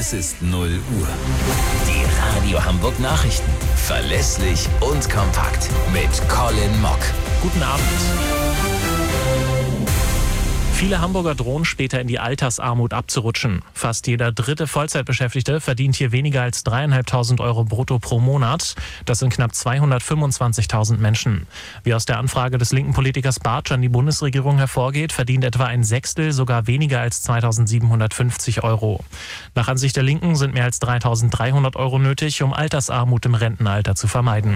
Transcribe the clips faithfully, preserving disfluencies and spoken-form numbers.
Es ist null Uhr. Die Radio Hamburg Nachrichten. Verlässlich und kompakt. Mit Colin Mock. Guten Abend. Viele Hamburger drohen später in die Altersarmut abzurutschen. Fast jeder dritte Vollzeitbeschäftigte verdient hier weniger als dreieinhalbtausend Euro brutto pro Monat. Das sind knapp zweihundertfünfundzwanzigtausend Menschen. Wie aus der Anfrage des linken Politikers Bartsch an die Bundesregierung hervorgeht, verdient etwa ein Sechstel sogar weniger als zweitausendsiebenhundertfünfzig Euro. Nach Ansicht der Linken sind mehr als dreitausenddreihundert Euro nötig, um Altersarmut im Rentenalter zu vermeiden.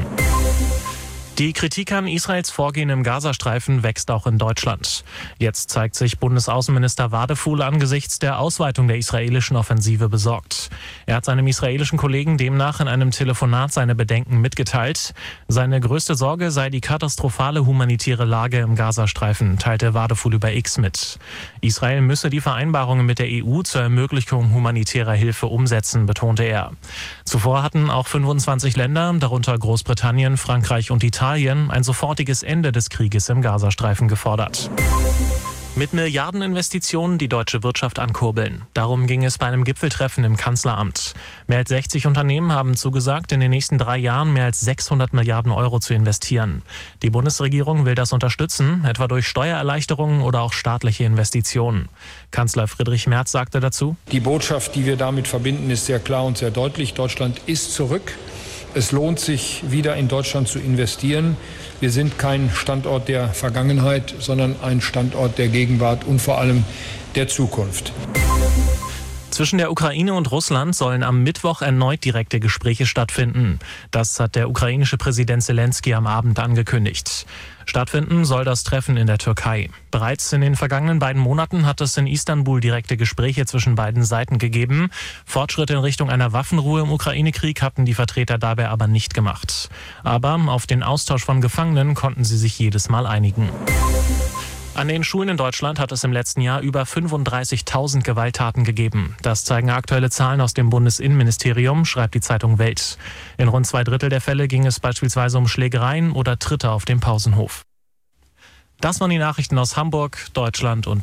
Die Kritik an Israels Vorgehen im Gazastreifen wächst auch in Deutschland. Jetzt zeigt sich Bundesaußenminister Wadefuhl angesichts der Ausweitung der israelischen Offensive besorgt. Er hat seinem israelischen Kollegen demnach in einem Telefonat seine Bedenken mitgeteilt. Seine größte Sorge sei die katastrophale humanitäre Lage im Gazastreifen, teilte Wadefuhl über X mit. Israel müsse die Vereinbarungen mit der E U zur Ermöglichung humanitärer Hilfe umsetzen, betonte er. Zuvor hatten auch fünfundzwanzig Länder, darunter Großbritannien, Frankreich und Italien, ein sofortiges Ende des Krieges im Gazastreifen gefordert. Mit Milliardeninvestitionen die deutsche Wirtschaft ankurbeln. Darum ging es bei einem Gipfeltreffen im Kanzleramt. Mehr als sechzig Unternehmen haben zugesagt, in den nächsten drei Jahren mehr als sechshundert Milliarden Euro zu investieren. Die Bundesregierung will das unterstützen, etwa durch Steuererleichterungen oder auch staatliche Investitionen. Kanzler Friedrich Merz sagte dazu: Die Botschaft, die wir damit verbinden, ist sehr klar und sehr deutlich. Deutschland ist zurück. Es lohnt sich, wieder in Deutschland zu investieren. Wir sind kein Standort der Vergangenheit, sondern ein Standort der Gegenwart und vor allem der Zukunft. Zwischen der Ukraine und Russland sollen am Mittwoch erneut direkte Gespräche stattfinden. Das hat der ukrainische Präsident Zelensky am Abend angekündigt. Stattfinden soll das Treffen in der Türkei. Bereits in den vergangenen beiden Monaten hat es in Istanbul direkte Gespräche zwischen beiden Seiten gegeben. Fortschritte in Richtung einer Waffenruhe im Ukraine-Krieg hatten die Vertreter dabei aber nicht gemacht. Aber auf den Austausch von Gefangenen konnten sie sich jedes Mal einigen. An den Schulen in Deutschland hat es im letzten Jahr über fünfunddreißigtausend Gewalttaten gegeben. Das zeigen aktuelle Zahlen aus dem Bundesinnenministerium, schreibt die Zeitung Welt. In rund zwei Drittel der Fälle ging es beispielsweise um Schlägereien oder Tritte auf dem Pausenhof. Das waren die Nachrichten aus Hamburg, Deutschland und